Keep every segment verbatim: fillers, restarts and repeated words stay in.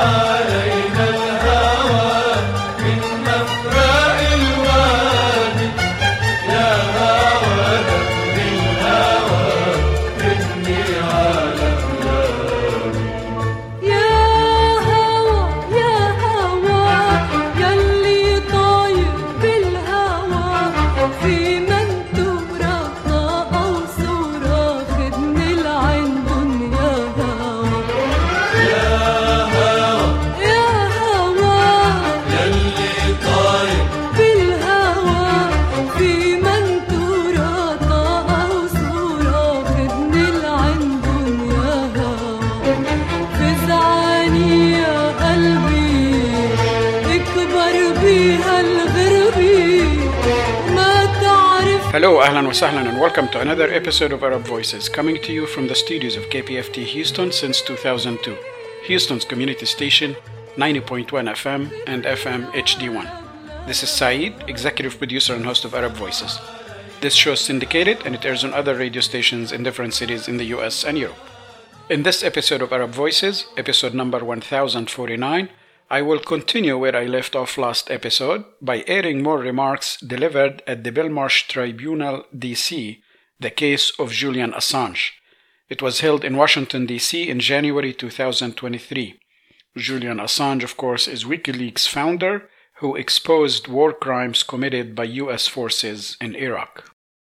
علينا الهوى من مفرق الوادي يا هوى دم الهوى ابني على بلادي يا هوى يا هوى يلي طاير بالهوى في منتورة أو صورة خدني لعندن يا هوى يا هوى يا هوى يلي طاير بالهوى في منتورة أو صورة خدني لعندن يا هوى فزعاني يا قلبي اكبر بيها الغربي ما تعرف. Hello, ahlan wa sahlan, and welcome to another episode of Arab Voices, coming to you from the studios of K P F T Houston since two thousand two, Houston's community station, ninety point one F M and F M H D one. This is Saeed, executive producer and host of Arab Voices. This show is syndicated and it airs on other radio stations in different cities in the U S and Europe. In this episode of Arab Voices, episode number one thousand forty-nine, I will continue where I left off last episode by airing more remarks delivered at the Belmarsh Tribunal D C, the case of Julian Assange. It was held in Washington, D C in January two thousand twenty-three. Julian Assange, of course, is WikiLeaks' founder who exposed war crimes committed by U S forces in Iraq.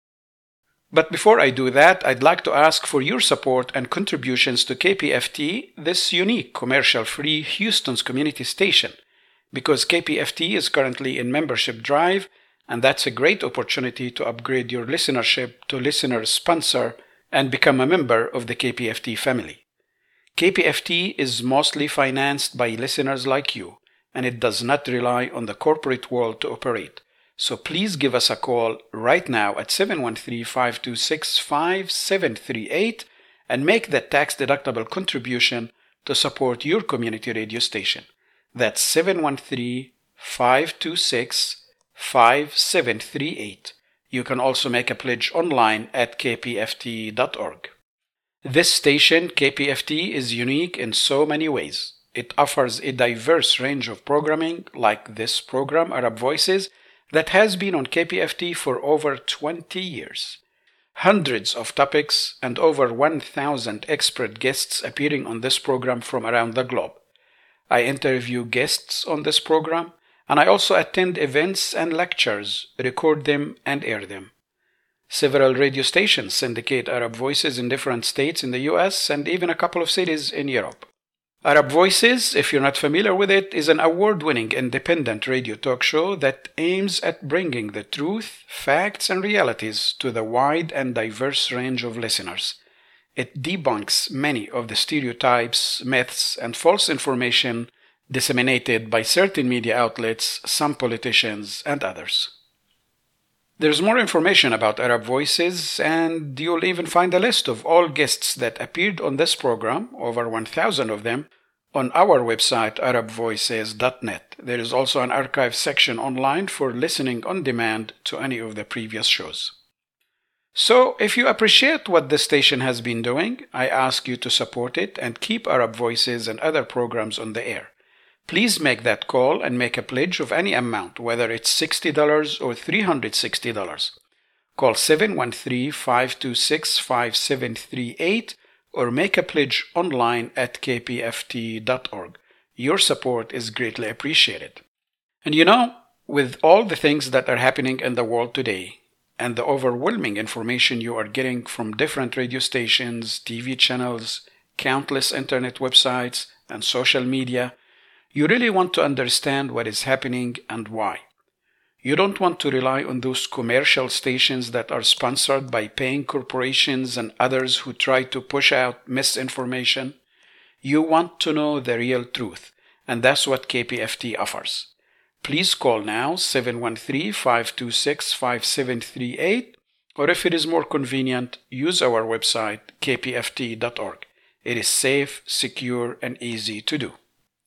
But before I do that, I'd like to ask for your support and contributions to K P F T, this unique commercial-free Houston's community station, because K P F T is currently in membership drive, and that's a great opportunity to upgrade your listenership to listener sponsor and become a member of the K P F T family. K P F T is mostly financed by listeners like you, and it does not rely on the corporate world to operate. So please give us a call right now at seven one three, five two six, five seven three eight and make that tax-deductible contribution to support your community radio station. That's seven one three, five two six, five seven three eight. You can also make a pledge online at k p f t dot org. This station, K P F T, is unique in so many ways. It offers a diverse range of programming, like this program, Arab Voices, that has been on K P F T for over twenty years. Hundreds of topics and over one thousand expert guests appearing on this program from around the globe. I interview guests on this program, and I also attend events and lectures, record them and air them. Several radio stations syndicate Arab Voices in different states in the U S and even a couple of cities in Europe. Arab Voices, if you're not familiar with it, is an award-winning independent radio talk show that aims at bringing the truth, facts, and realities to the wide and diverse range of listeners. It debunks many of the stereotypes, myths, and false information disseminated by certain media outlets, some politicians, and others. There's more information about Arab Voices, and you'll even find a list of all guests that appeared on this program, over one thousand of them, on our website arab voices dot net. There is also an archive section online for listening on demand to any of the previous shows. So, if you appreciate what this station has been doing, I ask you to support it and keep Arab Voices and other programs on the air. Please make that call and make a pledge of any amount, whether it's sixty dollars or three hundred sixty dollars. Call seven one three, five two six, five seven three eight or make a pledge online at k p f t dot org. Your support is greatly appreciated. And you know, with all the things that are happening in the world today, and the overwhelming information you are getting from different radio stations, T V channels, countless internet websites, and social media, you really want to understand what is happening and why. You don't want to rely on those commercial stations that are sponsored by paying corporations and others who try to push out misinformation. You want to know the real truth, and that's what K P F T offers. Please call now seven one three, five two six, five seven three eight, or if it is more convenient, use our website k p f t dot org. It is safe, secure, and easy to do.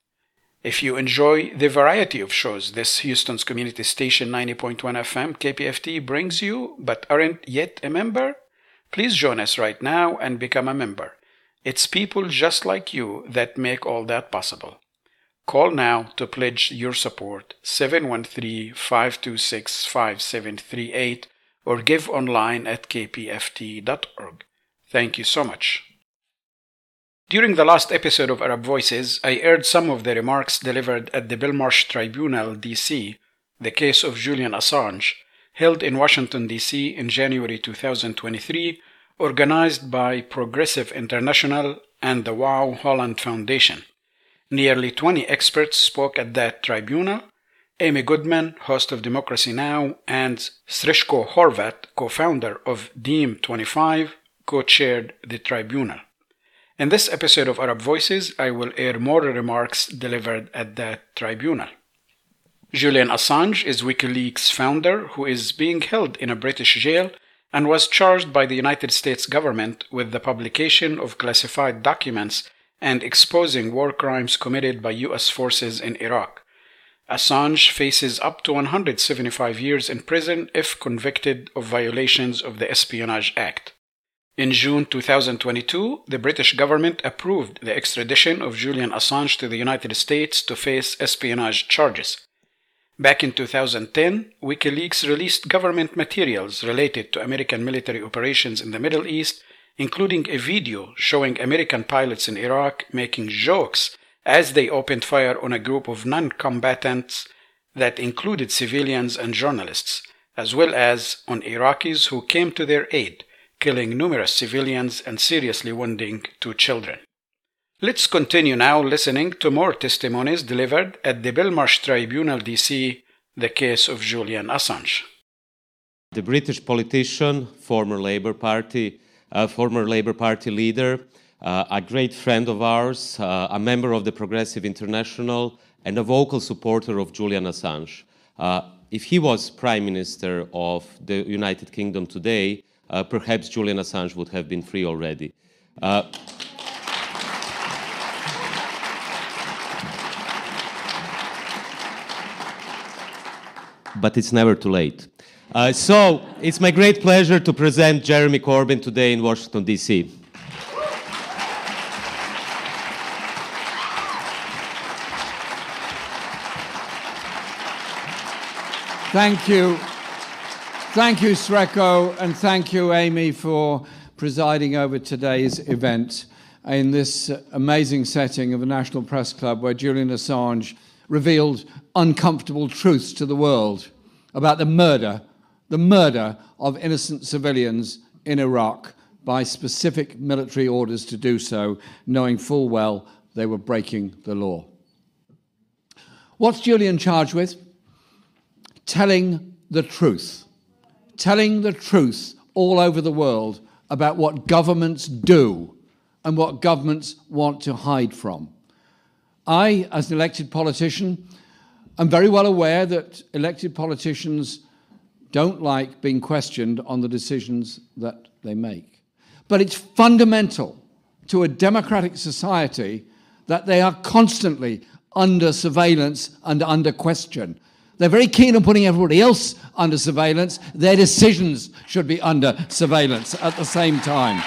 If you enjoy the variety of shows this Houston's community station ninety point one F M K P F T brings you but aren't yet a member, please join us right now and become a member. It's people just like you that make all that possible. Call now to pledge your support seven one three, five two six, five seven three eight or give online at k p f t dot org. Thank you so much. During the last episode of Arab Voices, I aired some of the remarks delivered at the Belmarsh Tribunal, D C, the case of Julian Assange, held in Washington, D C in January two thousand twenty-three, organized by Progressive International and the Wow Holland Foundation. Nearly twenty experts spoke at that tribunal. Amy Goodman, host of Democracy Now!, and Srečko Horvat, co-founder of D E E M twenty-five, co-chaired the tribunal. In this episode of Arab Voices, I will air more remarks delivered at that tribunal. Julian Assange is WikiLeaks' founder, who is being held in a British jail and was charged by the United States government with the publication of classified documents and exposing war crimes committed by U S forces in Iraq. Assange faces up to one hundred seventy-five years in prison if convicted of violations of the Espionage Act. In June two thousand twenty-two, the British government approved the extradition of Julian Assange to the United States to face espionage charges. Back in two thousand ten, WikiLeaks released government materials related to American military operations in the Middle East, including a video showing American pilots in Iraq making jokes as they opened fire on a group of non-combatants that included civilians and journalists, as well as on Iraqis who came to their aid, killing numerous civilians and seriously wounding two children. Let's continue now listening to more testimonies delivered at the Belmarsh Tribunal, D C, the case of Julian Assange. The British politician, former Labour Party, uh, former Labour Party leader, uh, a great friend of ours, uh, a member of the Progressive International, and a vocal supporter of Julian Assange. Uh, if he was Prime Minister of the United Kingdom today, uh, perhaps Julian Assange would have been free already. Uh, but it's never too late. Uh, so, it's my great pleasure to present Jeremy Corbyn today in Washington, D C. Thank you. Thank you, Srečko, and thank you, Amy, for presiding over today's event in this amazing setting of the National Press Club where Julian Assange revealed uncomfortable truths to the world about the murder, the murder of innocent civilians in Iraq by specific military orders to do so, knowing full well they were breaking the law. What's Julian charged with? Telling the truth. Telling the truth all over the world about what governments do and what governments want to hide from. I, as an elected politician, am very well aware that elected politicians don't like being questioned on the decisions that they make. But it's fundamental to a democratic society that they are constantly under surveillance and under question. They're very keen on putting everybody else under surveillance. Their decisions should be under surveillance at the same time.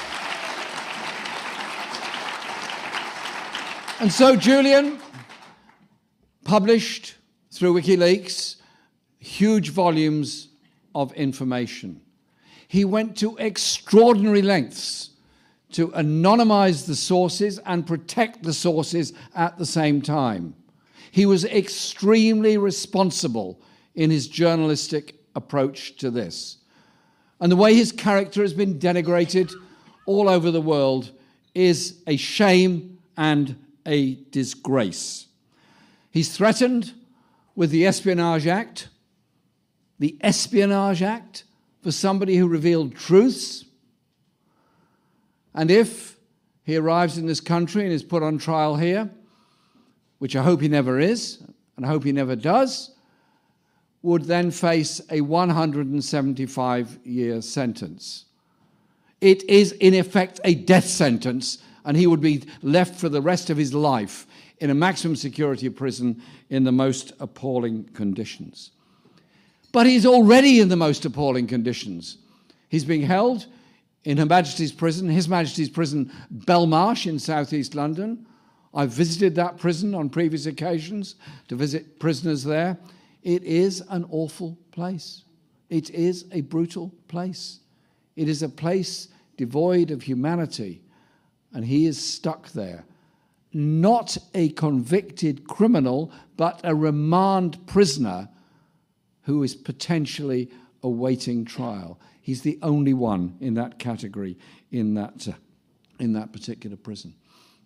And so Julian published through WikiLeaks huge volumes of information. He went to extraordinary lengths to anonymize the sources and protect the sources at the same time. He was extremely responsible in his journalistic approach to this. And the way his character has been denigrated all over the world is a shame and a disgrace. He's threatened with the Espionage Act, the Espionage Act for somebody who revealed truths. And if he arrives in this country and is put on trial here, which I hope he never is, and I hope he never does, would then face a one hundred seventy-five year sentence. It is, in effect, a death sentence, and he would be left for the rest of his life in a maximum security prison in the most appalling conditions. But he's already in the most appalling conditions. He's being held in Her Majesty's Prison, His Majesty's Prison, Belmarsh in southeast London, I've visited that prison on previous occasions to visit prisoners there. It is an awful place. It is a brutal place. It is a place devoid of humanity, and he is stuck there. Not a convicted criminal, but a remand prisoner who is potentially awaiting trial. He's the only one in that category in that, uh, in that particular prison.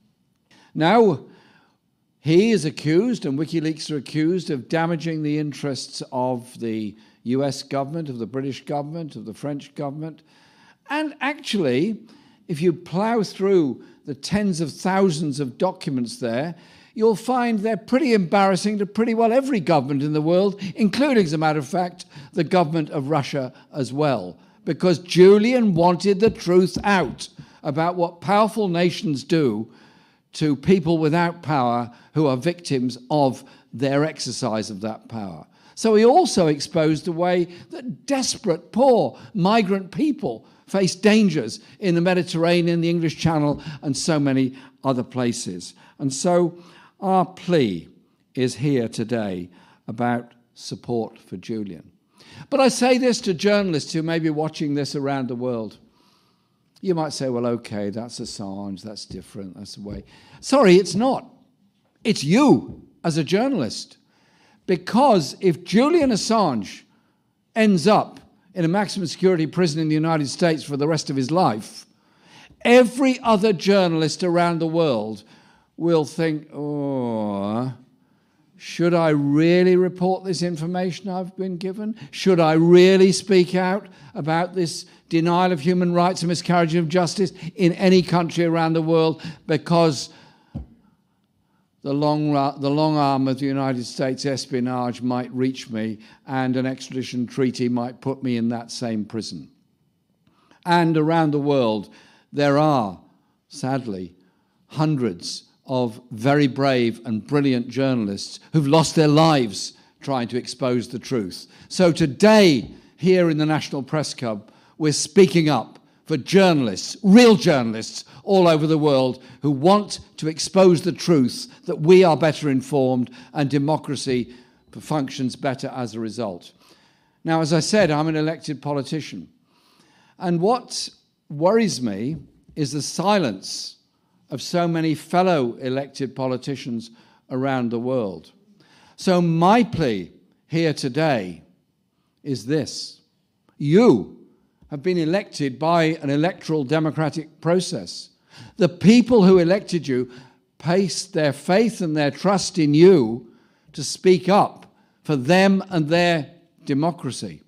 Now, he is accused, and WikiLeaks are accused, of damaging the interests of the U S government, of the British government, of the French government. And actually, if you plough through the tens of thousands of documents there, you'll find they're pretty embarrassing to pretty well every government in the world, including, as a matter of fact, the government of Russia as well. Because Julian wanted the truth out about what powerful nations do to people without power who are victims of their exercise of that power. So he also exposed the way that desperate, poor migrant people face dangers in the Mediterranean, the English Channel, and so many other places. And so our plea is here today about support for Julian. But I say this to journalists who may be watching this around the world. You might say, well, okay, that's Assange, that's different, that's the way. Sorry, it's not. It's you as a journalist. Because if Julian Assange ends up in a maximum security prison in the United States for the rest of his life, every other journalist around the world will think, oh, should I really report this information I've been given? Should I really speak out about this denial of human rights and miscarriage of justice in any country around the world? Because the long, the long arm of the United States espionage might reach me, and an extradition treaty might put me in that same prison. And around the world, there are, sadly, hundreds of very brave and brilliant journalists who've lost their lives trying to expose the truth. So today, here in the National Press Club, we're speaking up for journalists, real journalists, all over the world who want to expose the truth, that we are better informed and democracy functions better as a result. Now, as I said, I'm an elected politician. And what worries me is the silence of so many fellow elected politicians around the world. So my plea here today is this. You have been elected by an electoral democratic process. The people who elected you placed their faith and their trust in you to speak up for them and their democracy.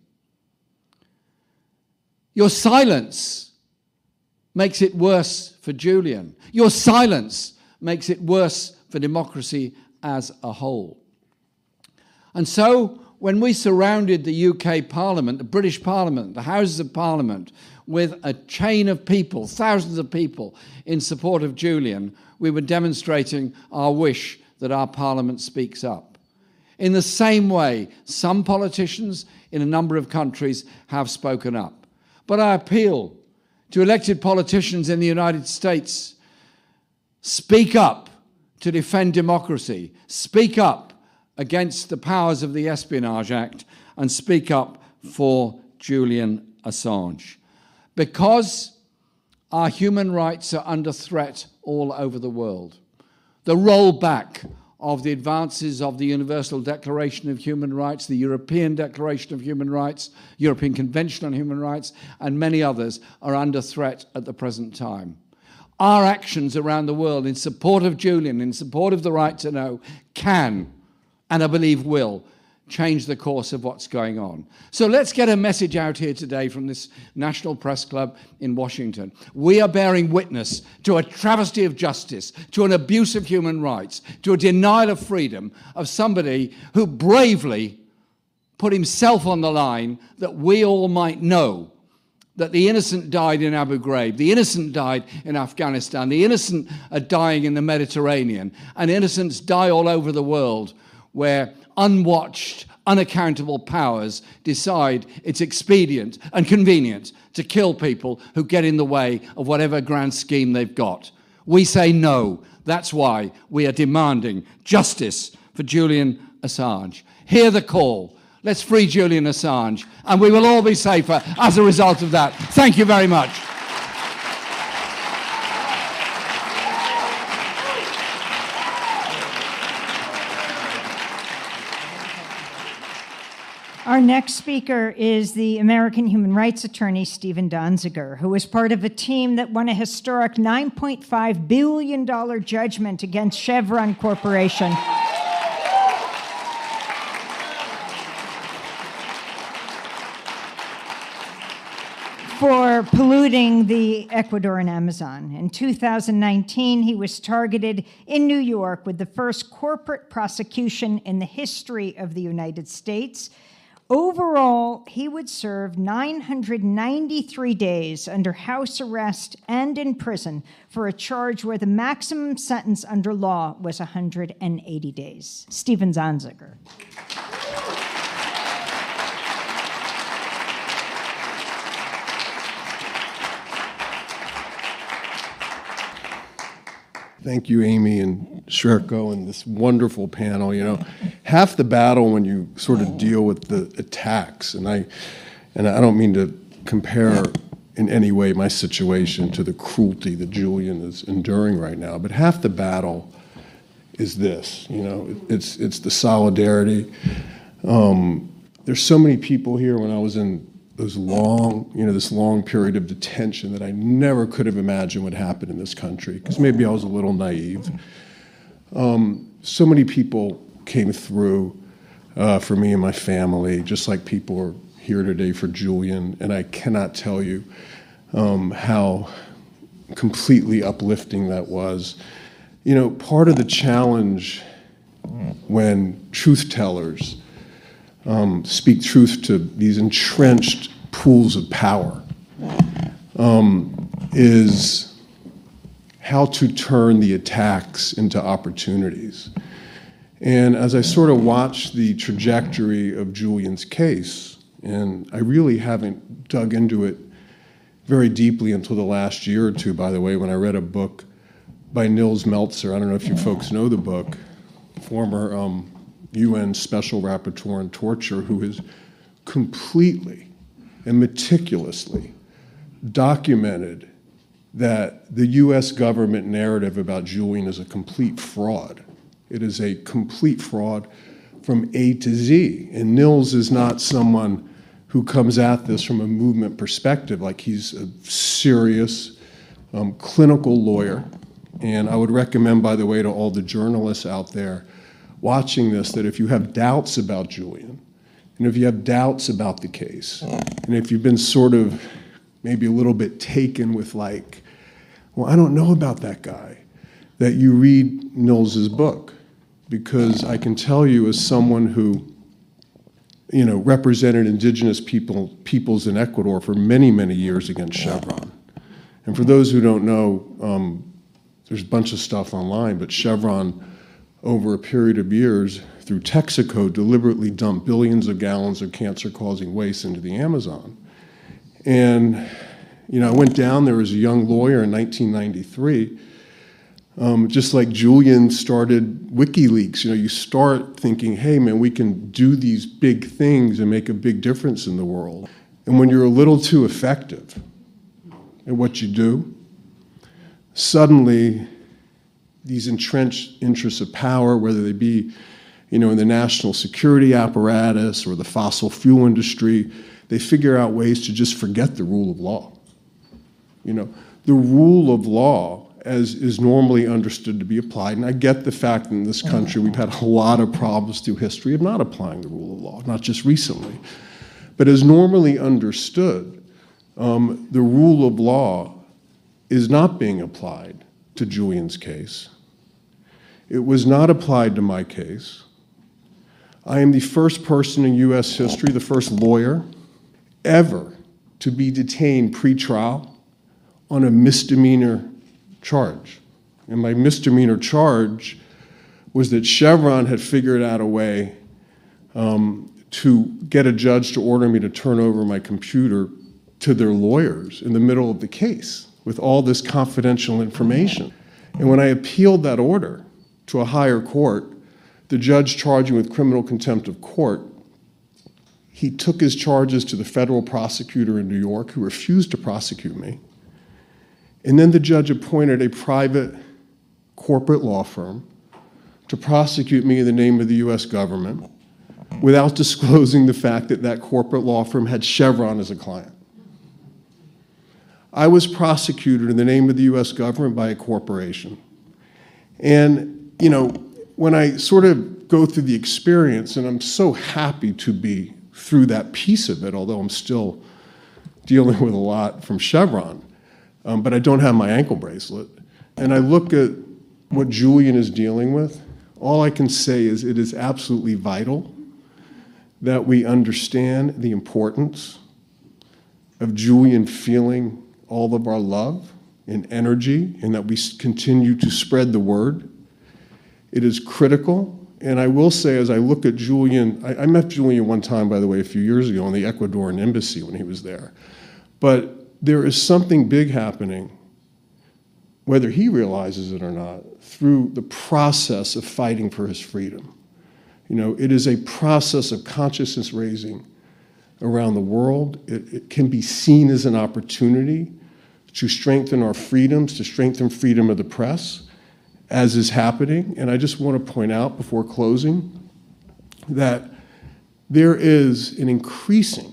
Your silence makes it worse for Julian. Your silence makes it worse for democracy as a whole. And so, when we surrounded the U K Parliament, the British Parliament, the Houses of Parliament, with a chain of people, thousands of people, in support of Julian, we were demonstrating our wish that our Parliament speaks up. In the same way, some politicians in a number of countries have spoken up. But I appeal to elected politicians in the United States, speak up to defend democracy, speak up against the powers of the Espionage Act, and speak up for Julian Assange. Because our human rights are under threat all over the world. The rollback of the advances of the Universal Declaration of Human Rights, the European Declaration of Human Rights, European Convention on Human Rights, and many others are under threat at the present time. Our actions around the world in support of Julian, in support of the right to know, can, and I believe will, change the course of what's going on. So let's get a message out here today from this National Press Club in Washington. We are bearing witness to a travesty of justice, to an abuse of human rights, to a denial of freedom of somebody who bravely put himself on the line that we all might know that the innocent died in Abu Ghraib, the innocent died in Afghanistan, the innocent are dying in the Mediterranean, and innocents die all over the world where unwatched, unaccountable powers decide it's expedient and convenient to kill people who get in the way of whatever grand scheme they've got. We say no. That's why we are demanding justice for Julian Assange. Hear the call. Let's free Julian Assange, and we will all be safer as a result of that. Thank you very much. Our next speaker is the American human rights attorney, Stephen Donziger, who was part of a team that won a historic nine point five billion dollars judgment against Chevron Corporation. For polluting the Ecuadorian Amazon. In two thousand nineteen, he was targeted in New York with the first corporate prosecution in the history of the United States. Overall, he would serve nine hundred ninety-three days under house arrest and in prison for a charge where the maximum sentence under law was one hundred eighty days. Stephen Donziger. Thank you, Amy and Sherko, and this wonderful panel. You know, half the battle when you sort of deal with the attacks, and I, and I don't mean to compare in any way my situation to the cruelty that Julian is enduring right now, but half the battle is this. You know, it's it's the solidarity. Um, there's so many people here. When I was in those long, you know, this long period of detention that I never could have imagined would happen in this country, because maybe I was a little naive. Um, so many people came through uh, for me and my family, just like people are here today for Julian, and I cannot tell you um, how completely uplifting that was. You know, part of the challenge when truth tellers Um, speak truth to these entrenched pools of power um, is how to turn the attacks into opportunities. And as I sort of watched the trajectory of Julian's case, and I really haven't dug into it very deeply until the last year or two, by the way, when I read a book by Nils Meltzer. I don't know if you folks know the book, former um, U N Special Rapporteur on Torture, who has completely and meticulously documented that the U S government narrative about Julian is a complete fraud. It is a complete fraud from A to Z. And Nils is not someone who comes at this from a movement perspective, like he's a serious um, clinical lawyer. And I would recommend, by the way, to all the journalists out there watching this, that if you have doubts about Julian, and if you have doubts about the case, and if you've been sort of maybe a little bit taken with like, well, I don't know about that guy, that you read Nils's book. Because I can tell you, as someone who, you know, represented indigenous people, peoples in Ecuador for many, many years against Chevron. And for those who don't know, um, there's a bunch of stuff online, but Chevron, over a period of years, through Texaco, deliberately dumped billions of gallons of cancer-causing waste into the Amazon. And, you know, I went down there as a young lawyer in nineteen ninety-three. Um, just like Julian started WikiLeaks, you know, you start thinking, hey, man, we can do these big things and make a big difference in the world. And when you're a little too effective at what you do, suddenly these entrenched interests of power, whether they be, you know, in the national security apparatus or the fossil fuel industry, they figure out ways to just forget the rule of law. You know, the rule of law, as is normally understood to be applied. And I get the fact that in this country we've had a lot of problems through history of not applying the rule of law, not just recently. But as normally understood, um, the rule of law is not being applied to Julian's case. It was not applied to my case. I am the first person in U S history, the first lawyer ever to be detained pre-trial on a misdemeanor charge. And my misdemeanor charge was that Chevron had figured out a way um, to get a judge to order me to turn over my computer to their lawyers in the middle of the case with all this confidential information. And when I appealed that order to a higher court, the judge charged me with criminal contempt of court. He took his charges to the federal prosecutor in New York, who refused to prosecute me. And then the judge appointed a private corporate law firm to prosecute me in the name of the U S government without disclosing the fact that that corporate law firm had Chevron as a client. I was prosecuted in the name of the U S government by a corporation. And, you know, when I sort of go through the experience, and I'm so happy to be through that piece of it, although I'm still dealing with a lot from Chevron, um, but I don't have my ankle bracelet. And I look at what Julian is dealing with, all I can say is it is absolutely vital that we understand the importance of Julian feeling all of our love and energy, and that we continue to spread the word. It is critical. And I will say, as I look at Julian, I, I met Julian one time, by the way, a few years ago in the Ecuadorian embassy when he was there. But there is something big happening, whether he realizes it or not, through the process of fighting for his freedom. You know, it is a process of consciousness raising around the world. It, it can be seen as an opportunity to strengthen our freedoms, to strengthen freedom of the press, as is happening. And I just want to point out before closing that there is an increasing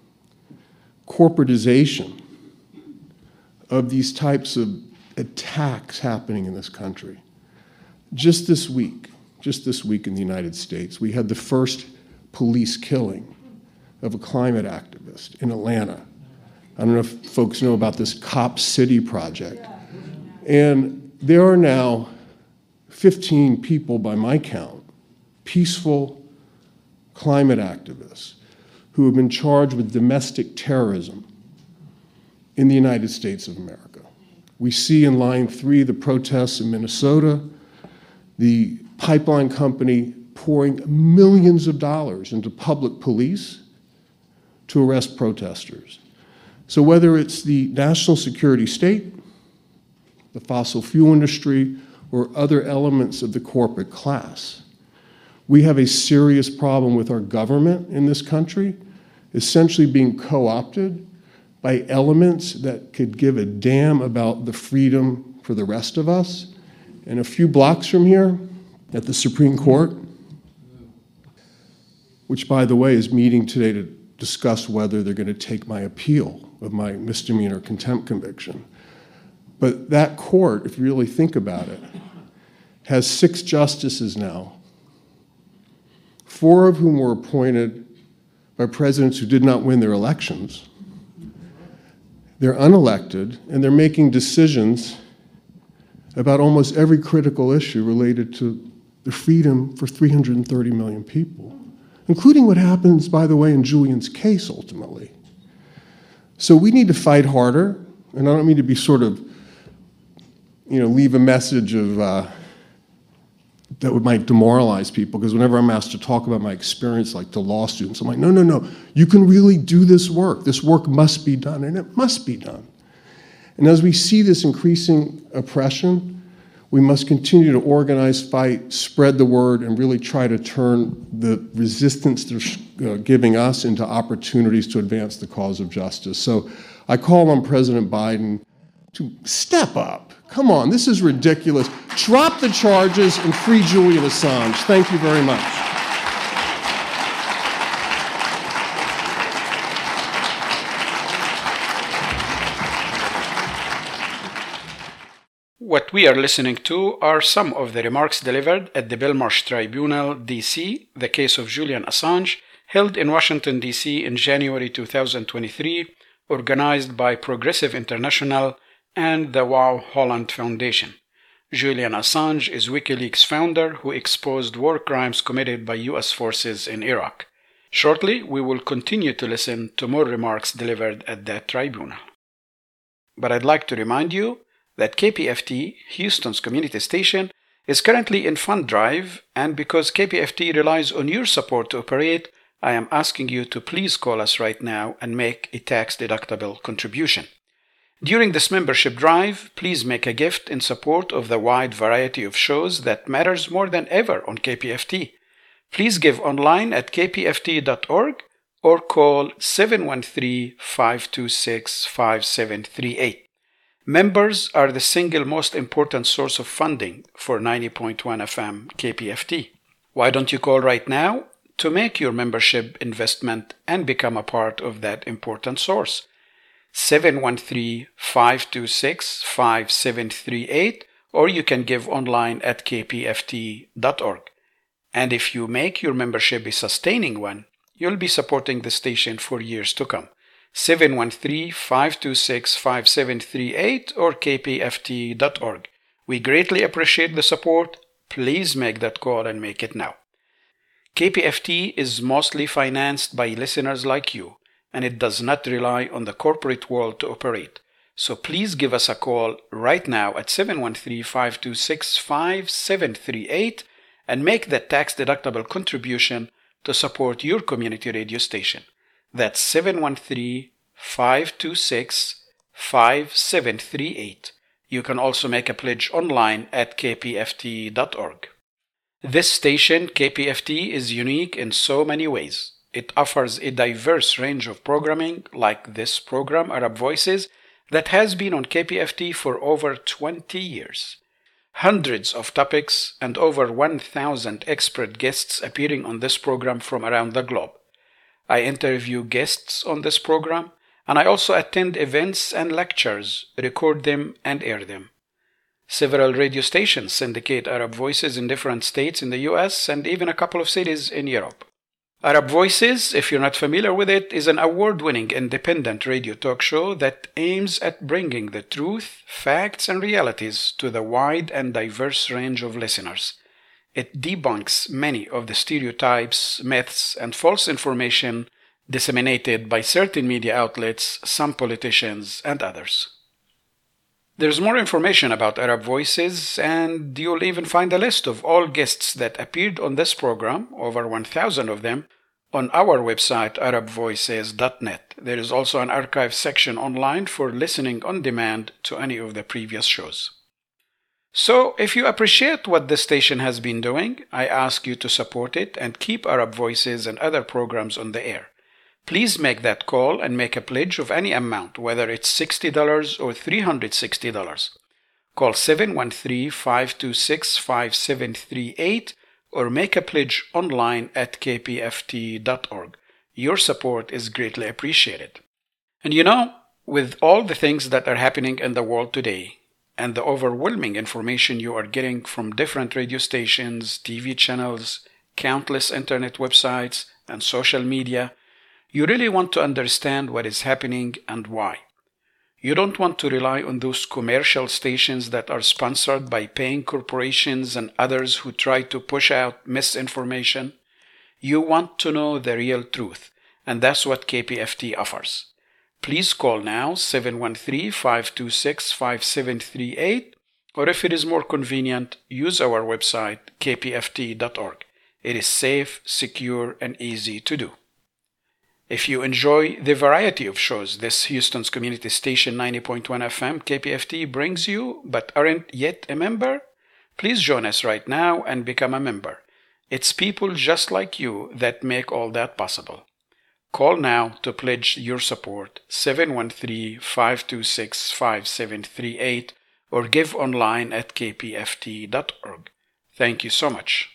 corporatization of these types of attacks happening in this country. Just this week, just this week in the United States, we had the first police killing of a climate activist in Atlanta. I don't know if folks know about this Cop City project. And there are now fifteen people, by my count, peaceful climate activists who have been charged with domestic terrorism in the United States of America. We see in line three the protests in Minnesota, the pipeline company pouring millions of dollars into public police to arrest protesters. So whether it's the national security state, the fossil fuel industry, or other elements of the corporate class, we have a serious problem with our government in this country essentially being co-opted by elements that could give a damn about the freedom for the rest of us. And a few blocks from here, at the Supreme Court, which, by the way, is meeting today to discuss whether they're going to take my appeal of my misdemeanor contempt conviction. But that court, if you really think about it, has six justices now, four of whom were appointed by presidents who did not win their elections. They're unelected, and they're making decisions about almost every critical issue related to the freedom for three hundred thirty million people, including what happens, by the way, in Julian's case ultimately. So we need to fight harder, and I don't mean to be sort of, you know, leave a message of uh, that would might demoralize people, because whenever I'm asked to talk about my experience, like to law students, I'm like, no, no, no, you can really do this work. This work must be done, and it must be done. And as we see this increasing oppression, we must continue to organize, fight, spread the word, and really try to turn the resistance they're uh, giving us into opportunities to advance the cause of justice. So I call on President Biden to step up. Come on, this is ridiculous. Drop the charges and free Julian Assange. Thank you very much. What we are listening to are some of the remarks delivered at the Belmarsh Tribunal, D C, the case of Julian Assange, held in Washington, D C in January two thousand twenty-three, organized by Progressive International and the Wow Holland Foundation. Julian Assange is WikiLeaks founder who exposed war crimes committed by U S forces in Iraq. Shortly, we will continue to listen to more remarks delivered at that tribunal. But I'd like to remind you that K P F T, Houston's community station, is currently in fund drive, and because K P F T relies on your support to operate, I am asking you to please call us right now and make a tax-deductible contribution. During this membership drive, please make a gift in support of the wide variety of shows that matters more than ever on K P F T. Please give online at k p f t dot org or call seven one three, five two six, five seven three eight. Members are the single most important source of funding for ninety point one F M K P F T. Why don't you call right now to make your membership investment and become a part of that important source? seven one three, five two six, five seven three eight, or you can give online at k p f t dot org. And if you make your membership a sustaining one, you'll be supporting the station for years to come. seven one three, five two six, five seven three eight or k p f t dot org. We greatly appreciate the support. Please make that call and make it now. K P F T is mostly financed by listeners like you, and it does not rely on the corporate world to operate. So please give us a call right now at seven one three, five two six, five seven three eight and make that tax-deductible contribution to support your community radio station. That's seven one three, five two six, five seven three eight. You can also make a pledge online at k p f t dot org. This station, K P F T, is unique in so many ways. It offers a diverse range of programming, like this program, Arab Voices, that has been on K P F T for over twenty years. Hundreds of topics and over one thousand expert guests appearing on this program from around the globe. I interview guests on this program, and I also attend events and lectures, record them, and air them. Several radio stations syndicate Arab Voices in different states in the U S and even a couple of cities in Europe. Arab Voices, if you're not familiar with it, is an award-winning independent radio talk show that aims at bringing the truth, facts, and realities to the wide and diverse range of listeners. It debunks many of the stereotypes, myths, and false information disseminated by certain media outlets, some politicians, and others. There's more information about Arab Voices, and you'll even find a list of all guests that appeared on this program, over one thousand of them, on our website arab voices dot net. There is also an archive section online for listening on demand to any of the previous shows. So, if you appreciate what this station has been doing, I ask you to support it and keep Arab Voices and other programs on the air. Please make that call and make a pledge of any amount, whether it's sixty dollars or three hundred sixty dollars. Call seven one three, five two six, five seven three eight or make a pledge online at k p f t dot org. Your support is greatly appreciated. And you know, with all the things that are happening in the world today, and the overwhelming information you are getting from different radio stations, T V channels, countless internet websites, and social media, you really want to understand what is happening and why. You don't want to rely on those commercial stations that are sponsored by paying corporations and others who try to push out misinformation. You want to know the real truth, and that's what K P F T offers. Please call now seven one three, five two six, five seven three eight, or if it is more convenient, use our website k p f t dot org. It is safe, secure, and easy to do. If you enjoy the variety of shows this Houston's community station ninety point one F M K P F T brings you but aren't yet a member, please join us right now and become a member. It's people just like you that make all that possible. Call now to pledge your support seven one three, five two six, five seven three eight or give online at k p f t dot org. Thank you so much.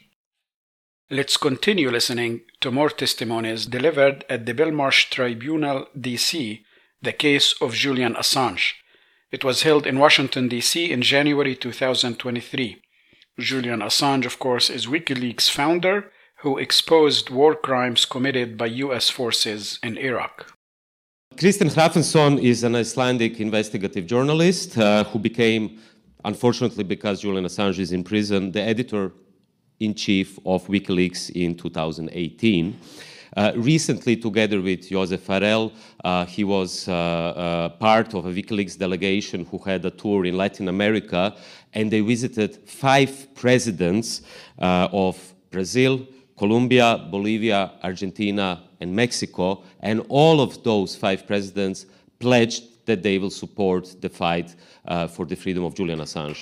Let's continue listening to more testimonies delivered at the Belmarsh Tribunal, D C, the case of Julian Assange. It was held in Washington, D C in January two thousand twenty-three. Julian Assange, of course, is WikiLeaks' founder, who exposed war crimes committed by U S forces in Iraq. Kristinn Hrafnsson is an Icelandic investigative journalist uh, who became, unfortunately because Julian Assange is in prison, the editor-in-chief of WikiLeaks in two thousand eighteen. Uh, recently, together with Josef Farrell, uh, he was uh, uh, part of a WikiLeaks delegation who had a tour in Latin America, and they visited five presidents uh, of Brazil, Colombia, Bolivia, Argentina, and Mexico, and all of those five presidents pledged that they will support the fight uh, for the freedom of Julian Assange.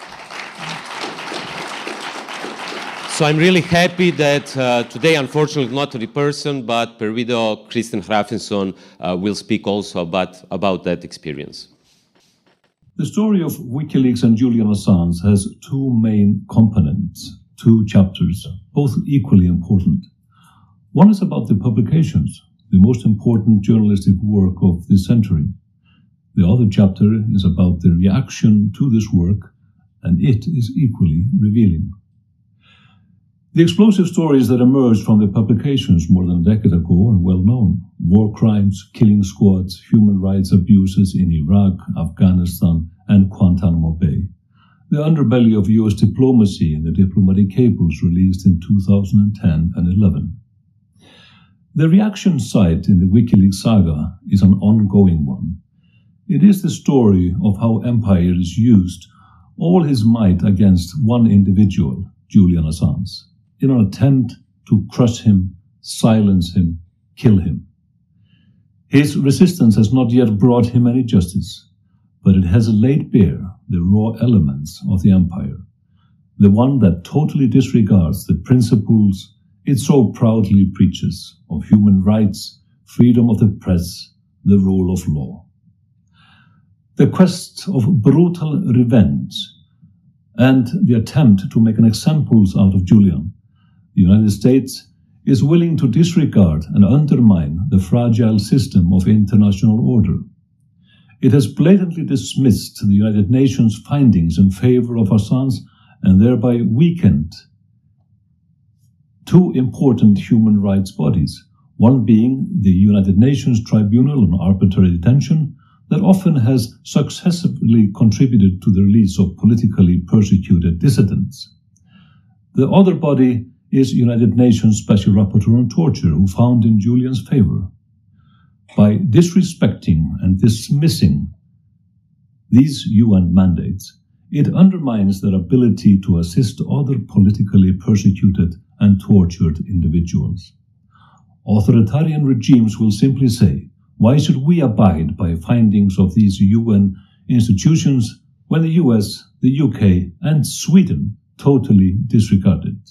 So I'm really happy that uh, today, unfortunately not in person, but per video, Kristen Hrafnsson uh, will speak also about, about that experience. The story of WikiLeaks and Julian Assange has two main components, two chapters, both equally important. One is about the publications, the most important journalistic work of this century. The other chapter is about the reaction to this work, and it is equally revealing. The explosive stories that emerged from the publications more than a decade ago are well known. War crimes, killing squads, human rights abuses in Iraq, Afghanistan, and Guantanamo Bay. The underbelly of U S diplomacy in the diplomatic cables released in two thousand ten and eleven. The reaction side in the WikiLeaks saga is an ongoing one. It is the story of how empire has used all his might against one individual, Julian Assange, in an attempt to crush him, silence him, kill him. His resistance has not yet brought him any justice, but it has laid bare the raw elements of the empire, the one that totally disregards the principles it so proudly preaches of human rights, freedom of the press, the rule of law. The quest of brutal revenge and the attempt to make an example out of Julian, the United States is willing to disregard and undermine the fragile system of international order. It has blatantly dismissed the United Nations findings in favor of Assange and thereby weakened two important human rights bodies, one being the United Nations Tribunal on Arbitrary Detention, that often has successfully contributed to the release of politically persecuted dissidents. The other body is United Nations Special Rapporteur on Torture, who found in Julian's favor. By disrespecting and dismissing these U N mandates, it undermines their ability to assist other politically persecuted and tortured individuals. Authoritarian regimes will simply say, why should we abide by findings of these U N institutions when the U S, the U K, and Sweden totally disregard it?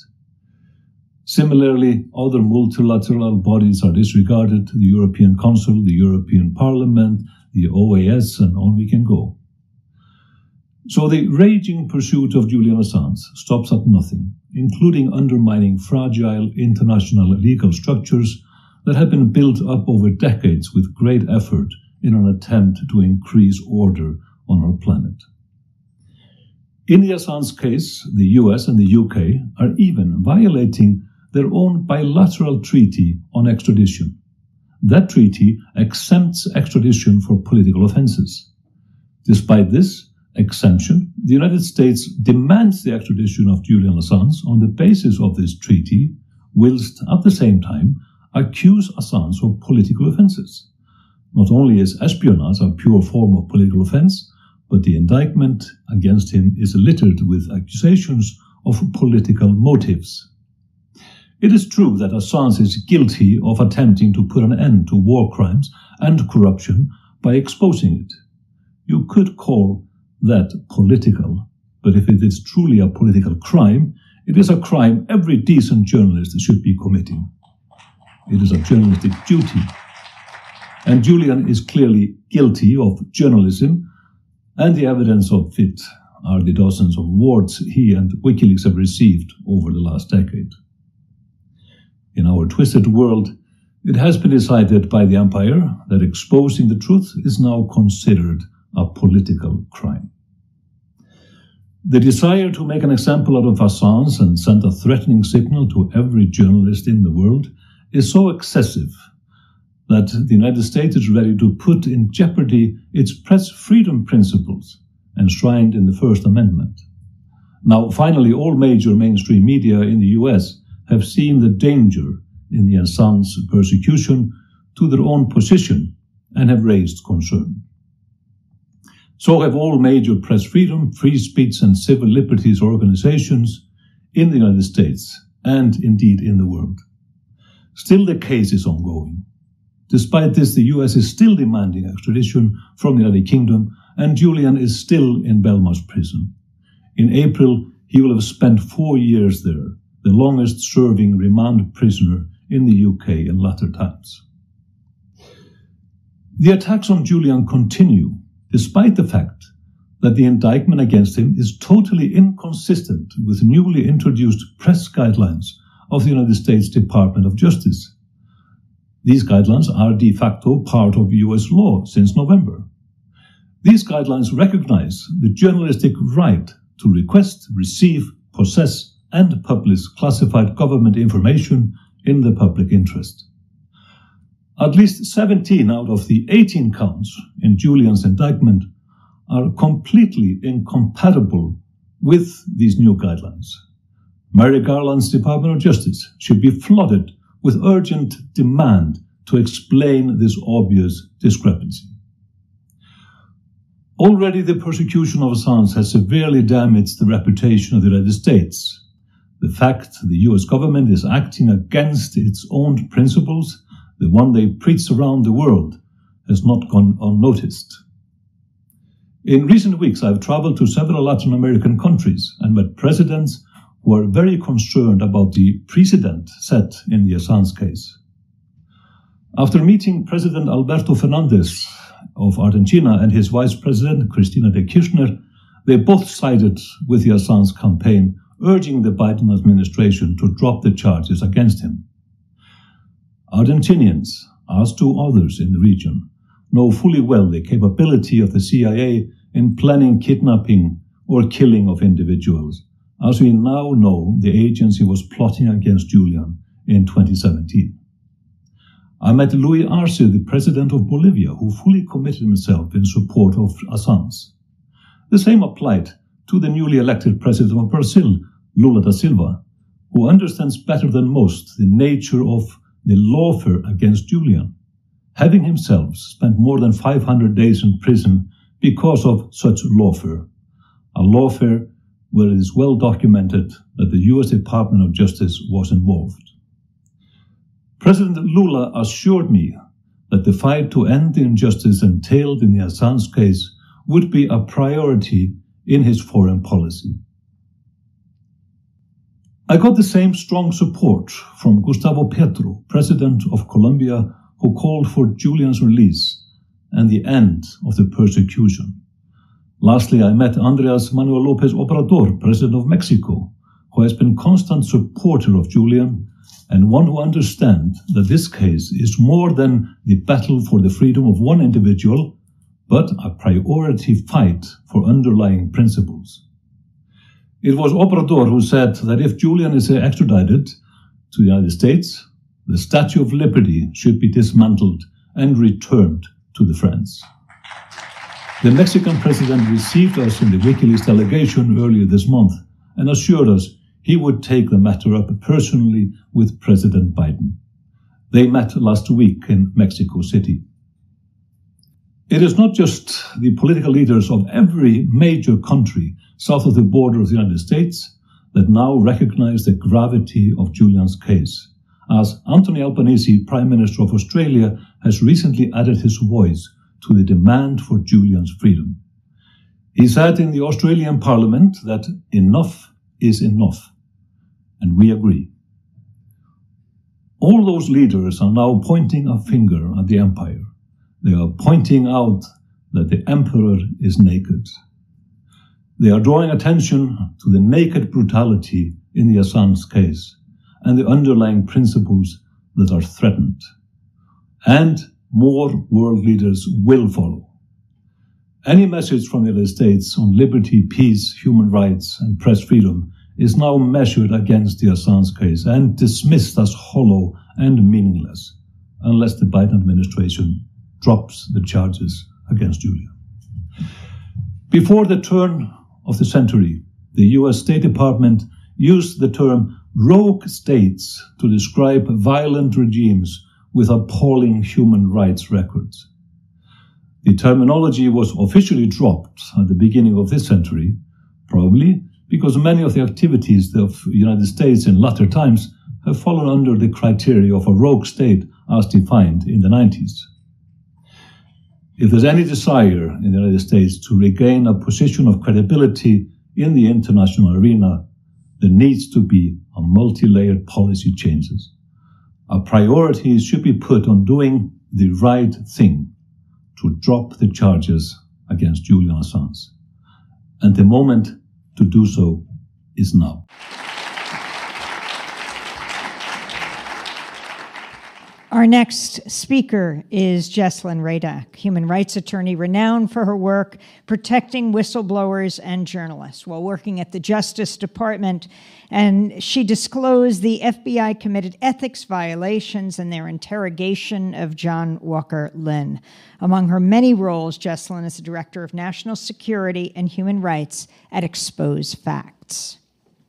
Similarly, other multilateral bodies are disregarded, the European Council, the European Parliament, the O A S, and on we can go. So the raging pursuit of Julian Assange stops at nothing, including undermining fragile international legal structures that have been built up over decades with great effort in an attempt to increase order on our planet. In the Assange case, the U S and the U K are even violating their own bilateral treaty on extradition. That treaty exempts extradition for political offenses. Despite this exemption, the United States demands the extradition of Julian Assange on the basis of this treaty, whilst at the same time accuse Assange of political offenses. Not only is espionage a pure form of political offense, but the indictment against him is littered with accusations of political motives. It is true that Assange is guilty of attempting to put an end to war crimes and corruption by exposing it. You could call that political, but if it is truly a political crime, it is a crime every decent journalist should be committing. It is a journalistic duty. And Julian is clearly guilty of journalism, and the evidence of it are the dozens of awards he and WikiLeaks have received over the last decade. In our twisted world, it has been decided by the empire that exposing the truth is now considered a political crime. The desire to make an example out of Assange and send a threatening signal to every journalist in the world is so excessive that the United States is ready to put in jeopardy its press freedom principles enshrined in the First Amendment. Now, finally, all major mainstream media in the U S have seen the danger in the Assange persecution to their own position and have raised concern. So have all major press freedom, free speech, and civil liberties organizations in the United States and indeed in the world. Still, the case is ongoing. Despite this, the U S is still demanding extradition from the United Kingdom, and Julian is still in Belmarsh prison. In April, he will have spent four years there, the longest-serving remand prisoner in the U K in latter times. The attacks on Julian continue, despite the fact that the indictment against him is totally inconsistent with newly introduced press guidelines of the United States Department of Justice. These guidelines are de facto part of U S law since November. These guidelines recognize the journalistic right to request, receive, possess, and publish classified government information in the public interest. At least seventeen out of the eighteen counts in Julian's indictment are completely incompatible with these new guidelines. Merrick Garland's Department of Justice should be flooded with urgent demand to explain this obvious discrepancy. Already the persecution of Assange has severely damaged the reputation of the United States. The fact the U S government is acting against its own principles, the one they preach around the world, has not gone unnoticed. In recent weeks, I've traveled to several Latin American countries and met presidents who are very concerned about the precedent set in the Assange case. After meeting President Alberto Fernandez of Argentina and his Vice President Cristina de Kirchner, they both sided with the Assange campaign, urging the Biden administration to drop the charges against him. Argentinians, as do others in the region, know fully well the capability of the C I A in planning kidnapping or killing of individuals, as we now know the agency was plotting against Julian in twenty seventeen. I met Luis Arce, the president of Bolivia, who fully committed himself in support of Assange. The same applied to the newly elected president of Brazil, Lula da Silva, who understands better than most the nature of the lawfare against Julian, having himself spent more than five hundred days in prison because of such lawfare, a lawfare where it is well documented that the U S Department of Justice was involved. President Lula assured me that the fight to end the injustice entailed in the Assange case would be a priority in his foreign policy. I got the same strong support from Gustavo Petro, president of Colombia, who called for Julian's release and the end of the persecution. Lastly, I met Andrés Manuel López Obrador, president of Mexico, who has been a constant supporter of Julian and one who understands that this case is more than the battle for the freedom of one individual, but a priority fight for underlying principles. It was Obrador who said that if Julian is extradited to the United States, the Statue of Liberty should be dismantled and returned to the Friends. The Mexican president received us in the WikiLeaks delegation earlier this month and assured us he would take the matter up personally with President Biden. They met last week in Mexico City. It is not just the political leaders of every major country south of the border of the United States that now recognize the gravity of Julian's case, as Anthony Albanese, Prime Minister of Australia, has recently added his voice to the demand for Julian's freedom. He said in the Australian Parliament that enough is enough, and we agree. All those leaders are now pointing a finger at the empire. They are pointing out that the emperor is naked. They are drawing attention to the naked brutality in the Assange case and the underlying principles that are threatened. And more world leaders will follow. Any message from the United States on liberty, peace, human rights, and press freedom is now measured against the Assange case and dismissed as hollow and meaningless, unless the Biden administration drops the charges against Julian. Before the turn of the century, the U S State Department used the term rogue states to describe violent regimes with appalling human rights records. The terminology was officially dropped at the beginning of this century, probably because many of the activities of the United States in latter times have fallen under the criteria of a rogue state as defined in the nineties. If there's any desire in the United States to regain a position of credibility in the international arena, there needs to be a multi-layered policy changes. A priority should be put on doing the right thing to drop the charges against Julian Assange. And the moment to do so is now. Our next speaker is Jesslyn Radack, human rights attorney renowned for her work protecting whistleblowers and journalists while working at the Justice Department. And she disclosed the F B I committed ethics violations in their interrogation of John Walker Lynn. Among her many roles, Jesslyn is the Director of National Security and Human Rights at Expose Facts.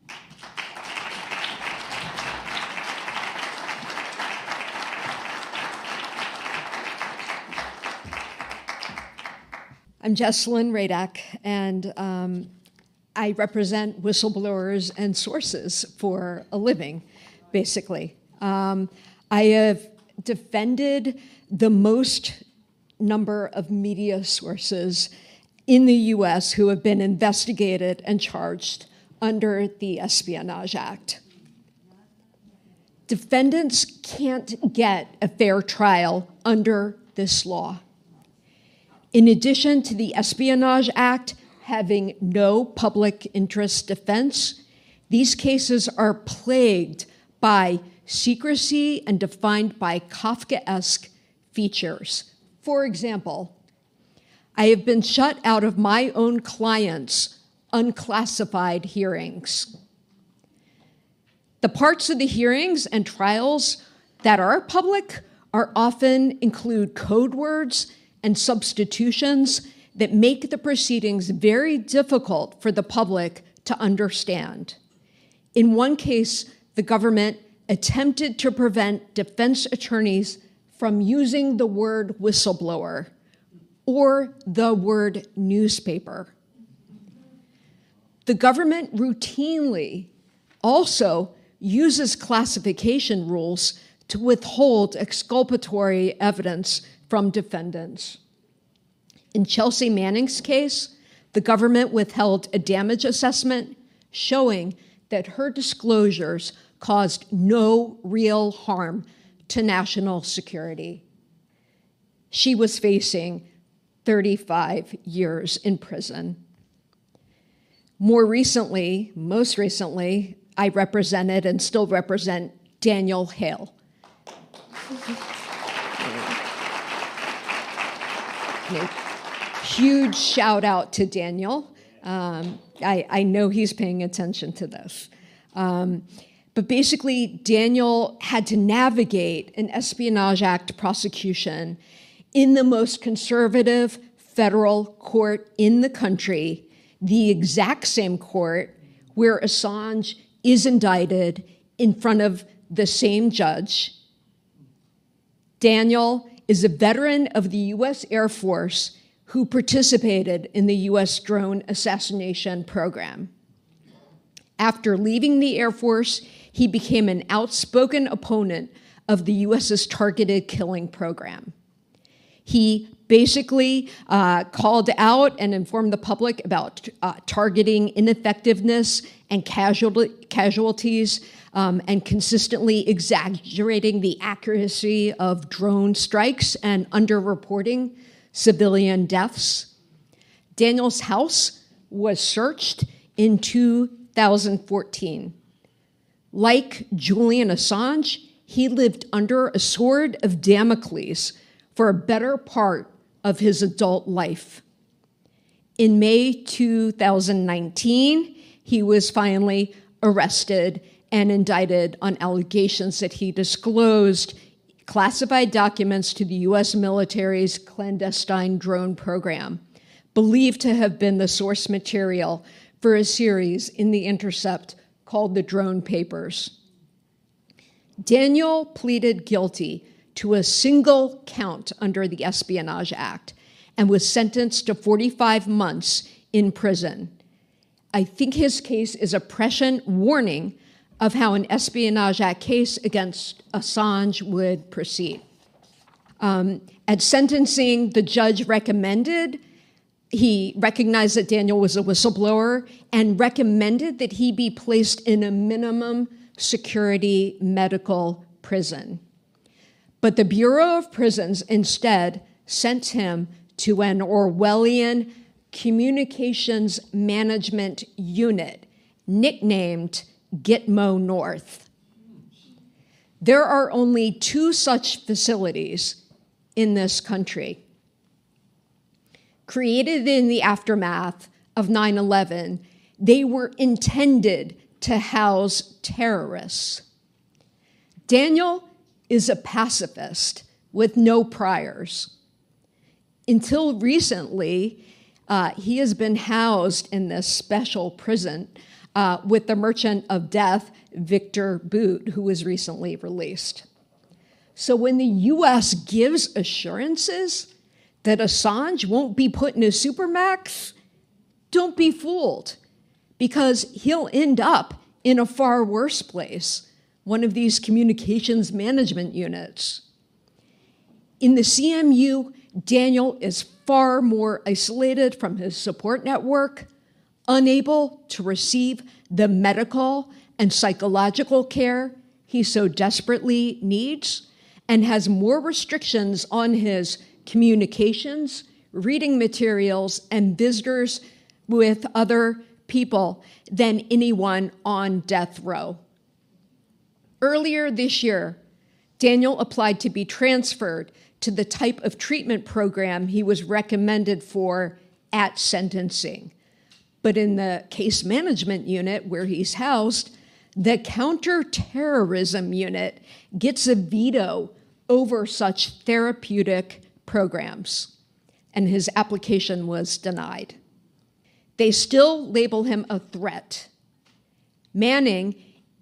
I'm Jesslyn Radack, and um, I represent whistleblowers and sources for a living, basically. Um, I have defended the most number of media sources in the U S who have been investigated and charged under the Espionage Act. Defendants can't get a fair trial under this law. In addition to the Espionage Act having no public interest defense, these cases are plagued by secrecy and defined by Kafkaesque features. For example, I have been shut out of my own clients' unclassified hearings. The parts of the hearings and trials that are public are often include code words and substitutions that make the proceedings very difficult for the public to understand. In one case, the government attempted to prevent defense attorneys from using the word whistleblower or the word newspaper. The government routinely also uses classification rules to withhold exculpatory evidence from defendants. In Chelsea Manning's case, the government withheld a damage assessment showing that her disclosures caused no real harm to national security. She was facing thirty-five years in prison. More recently, most recently, I represented and still represent Daniel Hale. Huge shout out to Daniel. Um, I, I know he's paying attention to this. Um, but basically, Daniel had to navigate an Espionage Act prosecution in the most conservative federal court in the country, the exact same court where Assange is indicted in front of the same judge. Daniel is a veteran of the U S Air Force who participated in the U S drone assassination program. After leaving the Air Force, he became an outspoken opponent of the U S's targeted killing program. He basically uh, called out and informed the public about uh, targeting ineffectiveness and casual- casualties um, and consistently exaggerating the accuracy of drone strikes and underreporting civilian deaths. Daniel's house was searched in two thousand fourteen. Like Julian Assange, he lived under a sword of Damocles for a better part of his adult life. In May two thousand nineteen, he was finally arrested and indicted on allegations that he disclosed classified documents to the U S military's clandestine drone program, believed to have been the source material for a series in The Intercept called The Drone Papers. Daniel pleaded guilty to a single count under the Espionage Act and was sentenced to forty-five months in prison. I think his case is a prescient warning of how an Espionage Act case against Assange would proceed. Um, at sentencing, the judge recommended, he recognized that Daniel was a whistleblower and recommended that he be placed in a minimum security medical prison. But the Bureau of Prisons instead sent him to an Orwellian communications management unit nicknamed Gitmo North. There are only two such facilities in this country. Created in the aftermath of nine eleven, they were intended to house terrorists. Daniel is a pacifist with no priors. Until recently, uh, he has been housed in this special prison uh, with the Merchant of Death, Victor Bout, who was recently released. So when the U S gives assurances that Assange won't be put in a supermax, don't be fooled, because he'll end up in a far worse place, one of these communications management units. In the C M U, Daniel is far more isolated from his support network, unable to receive the medical and psychological care he so desperately needs, and has more restrictions on his communications, reading materials, and visitors with other people than anyone on death row. Earlier this year, Daniel applied to be transferred to the type of treatment program he was recommended for at sentencing. But in the case management unit where he's housed, the counterterrorism unit gets a veto over such therapeutic programs, and his application was denied. They still label him a threat. Manning,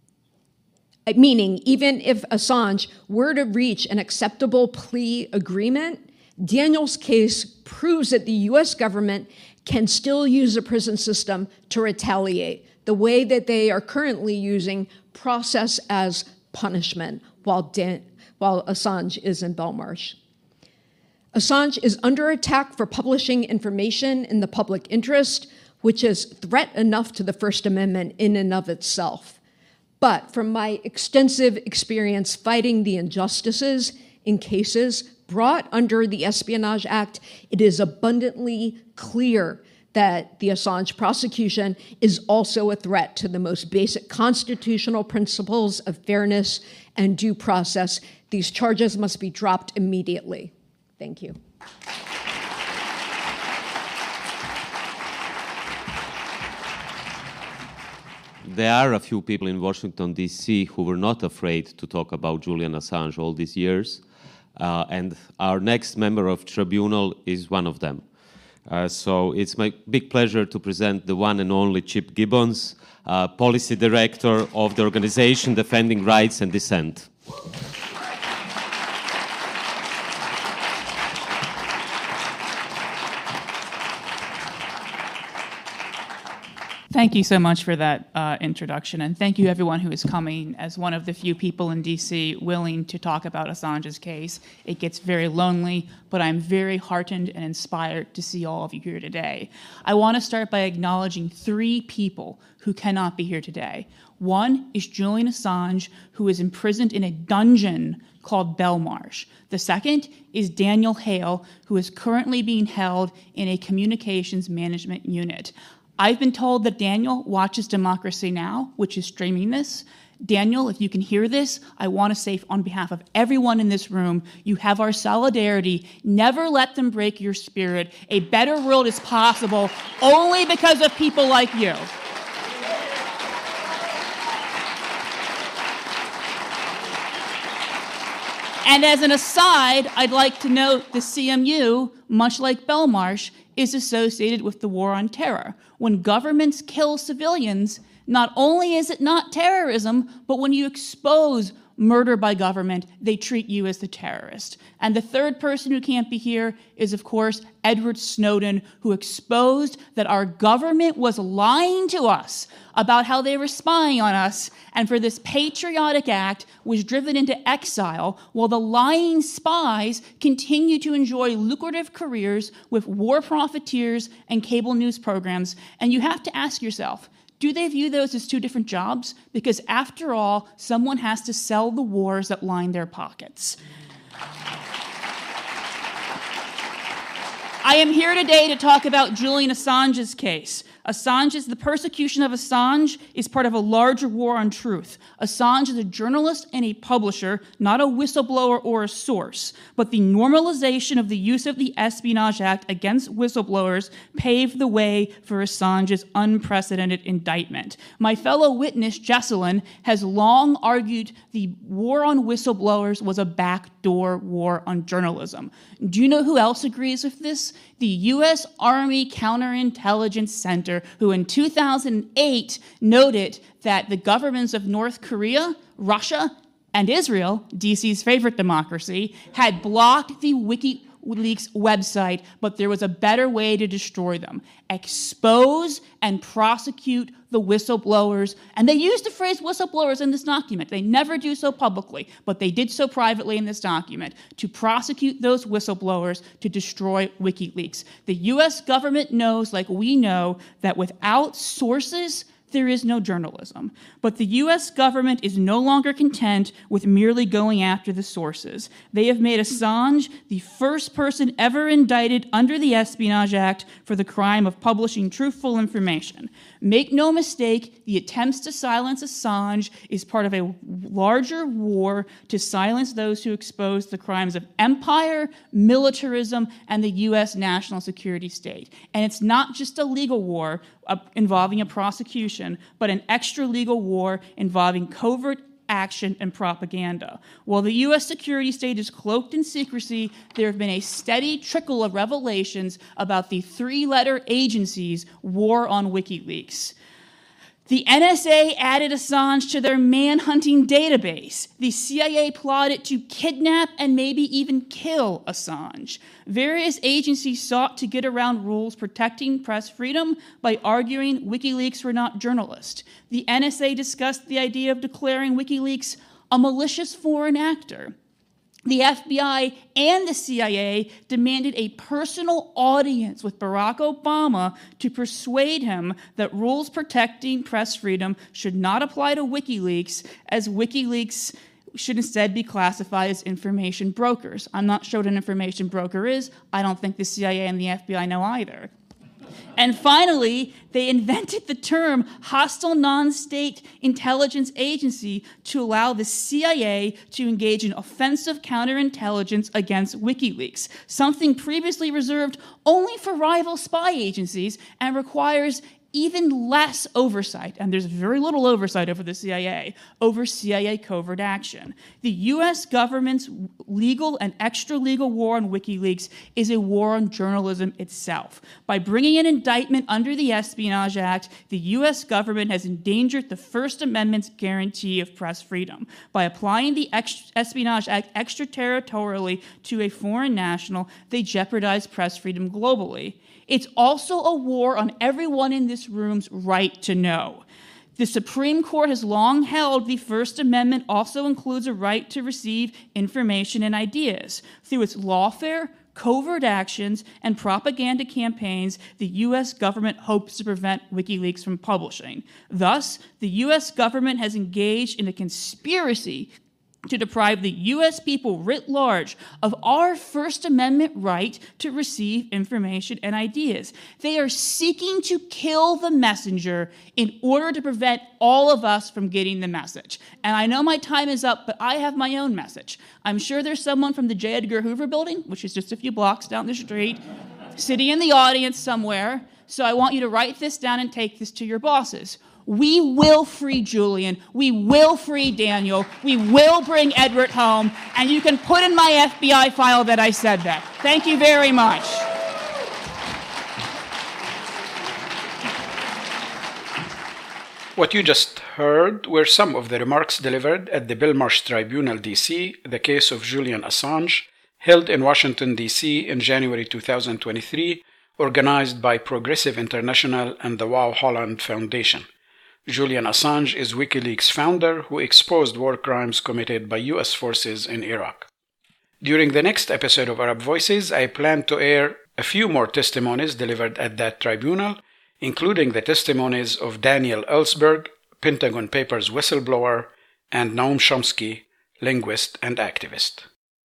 meaning even if Assange were to reach an acceptable plea agreement, Daniel's case proves that the U S government can still use the prison system to retaliate, the way that they are currently using process as punishment while, Dan- while Assange is in Belmarsh. Assange is under attack for publishing information in the public interest, which is threat enough to the First Amendment in and of itself. But from my extensive experience fighting the injustices in cases brought under the Espionage Act, it is abundantly clear that the Assange prosecution is also a threat to the most basic constitutional principles of fairness and due process. These charges must be dropped immediately. Thank you. There are a few people in Washington, D C who were not afraid to talk about Julian Assange all these years, uh, and our next member of tribunal is one of them. Uh, so it's my big pleasure to present the one and only Chip Gibbons, uh, Policy Director of the organization Defending Rights and Dissent. Thank you so much for that uh, introduction, and thank you everyone who is coming as one of the few people in D C willing to talk about Assange's case. It gets very lonely, but I'm very heartened and inspired to see all of you here today. I want to start by acknowledging three people who cannot be here today. One is Julian Assange, who is imprisoned in a dungeon called Belmarsh. The second is Daniel Hale, who is currently being held in a communications management unit. I've been told that Daniel watches Democracy Now!, which is streaming this. Daniel, if you can hear this, I want to say on behalf of everyone in this room, you have our solidarity. Never let them break your spirit. A better world is possible only because of people like you. And as an aside, I'd like to note the C M U, much like Belmarsh, is associated with the war on terror. When governments kill civilians, not only is it not terrorism, but when you expose murder by government, they treat you as the terrorist. And the third person who can't be here is, of course, Edward Snowden, who exposed that our government was lying to us about how they were spying on us, and for this patriotic act was driven into exile while the lying spies continue to enjoy lucrative careers with war profiteers and cable news programs. And you have to ask yourself, do they view those as two different jobs? Because after all, someone has to sell the wars that line their pockets. I am here today to talk about Julian Assange's case. Assange's, the persecution of Assange is part of a larger war on truth. Assange is a journalist and a publisher, not a whistleblower or a source. But the normalization of the use of the Espionage Act against whistleblowers paved the way for Assange's unprecedented indictment. My fellow witness, Jesselyn, has long argued the war on whistleblowers was a backdoor war on journalism. Do you know who else agrees with this? The U S Army Counterintelligence Center, who in two thousand eight noted that the governments of North Korea, Russia, and Israel, D C's favorite democracy, had blocked the WikiLeaks website, but there was a better way to destroy them. Expose and prosecute the whistleblowers. And they used the phrase whistleblowers in this document. They never do so publicly, but they did so privately in this document, to prosecute those whistleblowers to destroy WikiLeaks. The U S government knows, like we know, that without sources, there is no journalism. But the U S government is no longer content with merely going after the sources. They have made Assange the first person ever indicted under the Espionage Act for the crime of publishing truthful information. Make no mistake, the attempts to silence Assange is part of a larger war to silence those who expose the crimes of empire, militarism, and the U S national security state. And it's not just a legal war uh, involving a prosecution, but an extra-legal war involving covert action and propaganda. While the U S security state is cloaked in secrecy, there have been a steady trickle of revelations about the three-letter agency's war on WikiLeaks. The N S A added Assange to their manhunting database. The C I A plotted to kidnap and maybe even kill Assange. Various agencies sought to get around rules protecting press freedom by arguing WikiLeaks were not journalists. The N S A discussed the idea of declaring WikiLeaks a malicious foreign actor. The F B I and the C I A demanded a personal audience with Barack Obama to persuade him that rules protecting press freedom should not apply to WikiLeaks, as WikiLeaks should instead be classified as information brokers. I'm not sure what an information broker is. I don't think the C I A and the F B I know either. And finally, they invented the term hostile non-state intelligence agency to allow the C I A to engage in offensive counterintelligence against WikiLeaks, something previously reserved only for rival spy agencies and requires even less oversight, and there's very little oversight over the C I A, over C I A covert action. The U S government's legal and extra-legal war on WikiLeaks is a war on journalism itself. By bringing an indictment under the Espionage Act, the U S government has endangered the First Amendment's guarantee of press freedom. By applying the Espionage Act extraterritorially to a foreign national, they jeopardize press freedom globally. It's also a war on everyone in this room's right to know. The Supreme Court has long held the First Amendment also includes a right to receive information and ideas. Through its lawfare, covert actions, and propaganda campaigns, the U S government hopes to prevent WikiLeaks from publishing. Thus, the U S government has engaged in a conspiracy to deprive the U S people writ large of our First Amendment right to receive information and ideas. They are seeking to kill the messenger in order to prevent all of us from getting the message. And I know my time is up, but I have my own message. I'm sure there's someone from the J. Edgar Hoover building, which is just a few blocks down the street, sitting in the audience somewhere. So I want you to write this down and take this to your bosses. We will free Julian. We will free Daniel. We will bring Edward home. And you can put in my F B I file that I said that. Thank you very much. What you just heard were some of the remarks delivered at the Belmarsh Tribunal, D C, the case of Julian Assange, held in Washington, D C in January two thousand twenty-three, organized by Progressive International and the Wow Holland Foundation. Julian Assange is WikiLeaks' founder who exposed war crimes committed by U S forces in Iraq. During the next episode of Arab Voices, I plan to air a few more testimonies delivered at that tribunal, including the testimonies of Daniel Ellsberg, Pentagon Papers whistleblower, and Noam Chomsky, linguist and activist.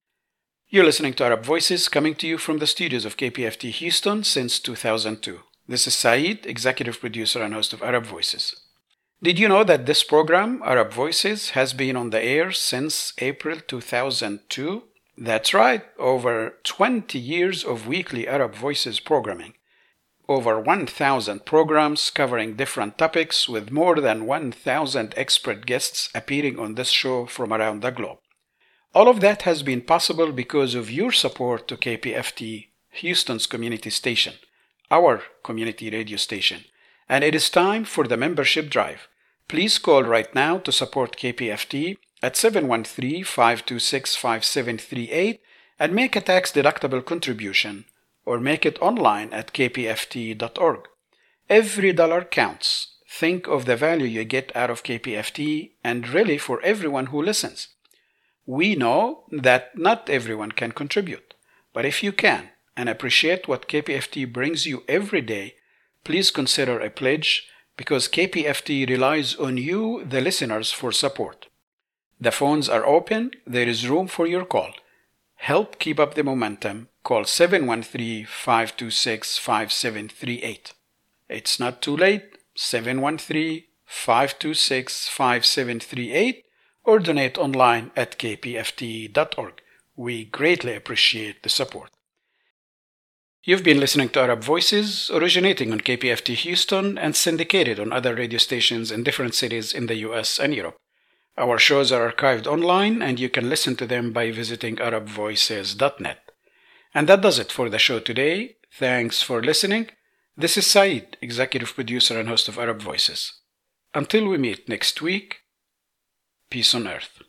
You're listening to Arab Voices, coming to you from the studios of K P F T Houston since two thousand two. This is Saeed, executive producer and host of Arab Voices. Did you know that this program, Arab Voices, has been on the air since April two thousand two? That's right, over twenty years of weekly Arab Voices programming. Over one thousand programs covering different topics with more than one thousand expert guests appearing on this show from around the globe. All of that has been possible because of your support to K P F T, Houston's community station, our community radio station. And it is time for the membership drive. Please call right now to support K P F T at seven one three, five two six, five seven three eight and make a tax-deductible contribution, or make it online at k p f t dot org. Every dollar counts. Think of the value you get out of K P F T, and really for everyone who listens. We know that not everyone can contribute, but if you can and appreciate what K P F T brings you every day, please consider a pledge, because K P F T relies on you, the listeners, for support. The phones are open. There is room for your call. Help keep up the momentum. Call seven one three, five two six, five seven three eight. It's not too late. seven one three, five two six, five seven three eight or donate online at k p f t dot org. We greatly appreciate the support. You've been listening to Arab Voices, originating on K P F T Houston and syndicated on other radio stations in different cities in the U S and Europe. Our shows are archived online, and you can listen to them by visiting arab voices dot net. And that does it for the show today. Thanks for listening. This is Saeed, executive producer and host of Arab Voices. Until we meet next week, peace on earth.